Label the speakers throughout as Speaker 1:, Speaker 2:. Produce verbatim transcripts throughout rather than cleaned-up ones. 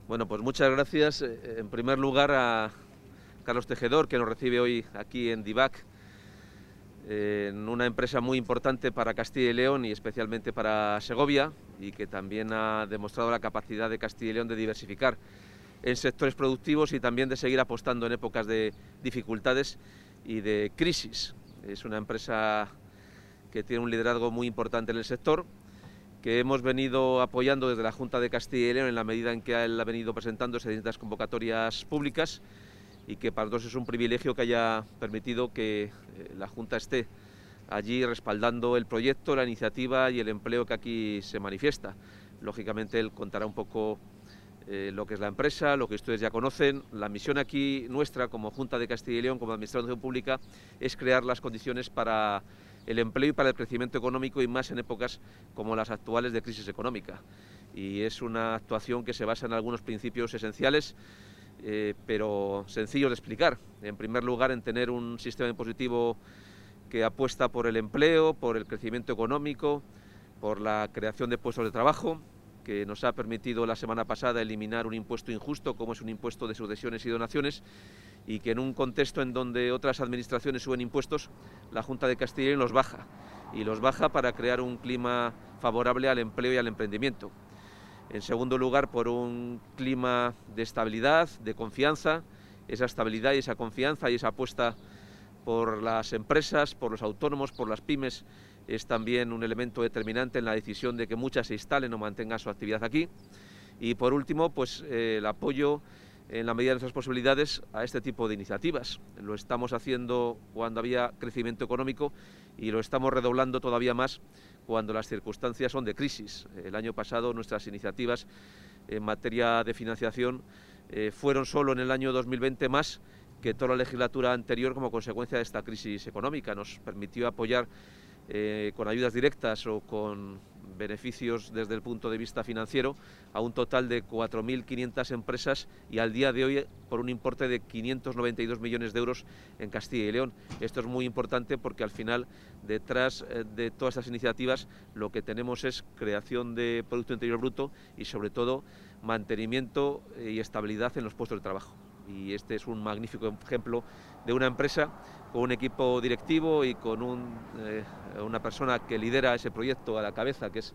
Speaker 1: Bueno, pues muchas gracias en primer lugar a Carlos Tejedor, que nos recibe hoy aquí en Divac, en una empresa muy importante para Castilla y León y especialmente para Segovia, y que también ha demostrado la capacidad de Castilla y León de diversificar en sectores productivos y también de seguir apostando en épocas de dificultades y de crisis. Es una empresa que tiene un liderazgo muy importante en el sector, que hemos venido apoyando desde la Junta de Castilla y León en la medida en que él ha venido presentándose distintas convocatorias públicas, y que para nosotros es un privilegio que haya permitido que la Junta esté allí respaldando el proyecto, la iniciativa y el empleo que aquí se manifiesta. Lógicamente él contará un poco eh, lo que es la empresa, lo que ustedes ya conocen. La misión aquí nuestra como Junta de Castilla y León, como Administración Pública, es crear las condiciones para el empleo y para el crecimiento económico, y más en épocas como las actuales de crisis económica. Y es una actuación que se basa en algunos principios esenciales, eh, pero sencillos de explicar. En primer lugar, en tener un sistema impositivo que apuesta por el empleo, por el crecimiento económico, por la creación de puestos de trabajo, que nos ha permitido la semana pasada eliminar un impuesto injusto como es un impuesto de sucesiones y donaciones, y que en un contexto en donde otras administraciones suben impuestos, la Junta de Castilla y León los baja, y los baja para crear un clima favorable al empleo y al emprendimiento. En segundo lugar, por un clima de estabilidad, de confianza. Esa estabilidad y esa confianza y esa apuesta por las empresas, por los autónomos, por las pymes, es también un elemento determinante en la decisión de que muchas se instalen o mantengan su actividad aquí. Y por último, pues eh, el apoyo en la medida de nuestras posibilidades a este tipo de iniciativas. Lo estamos haciendo cuando había crecimiento económico y lo estamos redoblando todavía más cuando las circunstancias son de crisis. El año pasado nuestras iniciativas en materia de financiación eh, fueron solo en el año dos mil veinte más que toda la legislatura anterior como consecuencia de esta crisis económica. Nos permitió apoyar eh, con ayudas directas o con beneficios desde el punto de vista financiero a un total de cuatro mil quinientas empresas, y al día de hoy por un importe de quinientos noventa y dos millones de euros en Castilla y León. Esto es muy importante porque al final, detrás de todas estas iniciativas, lo que tenemos es creación de Producto Interior Bruto y sobre todo mantenimiento y estabilidad en los puestos de trabajo. Y este es un magnífico ejemplo de una empresa con un equipo directivo y con un, eh, una persona que lidera ese proyecto a la cabeza, que es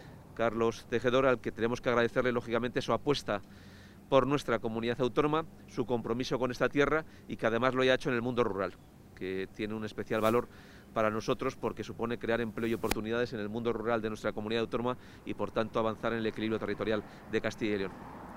Speaker 1: Carlos Tejedor, al que tenemos que agradecerle lógicamente su apuesta por nuestra comunidad autónoma, su compromiso con esta tierra, y que además lo haya hecho en el mundo rural, que tiene un especial valor para nosotros porque supone crear empleo y oportunidades en el mundo rural de nuestra comunidad autónoma y por tanto avanzar en el equilibrio territorial de Castilla y León.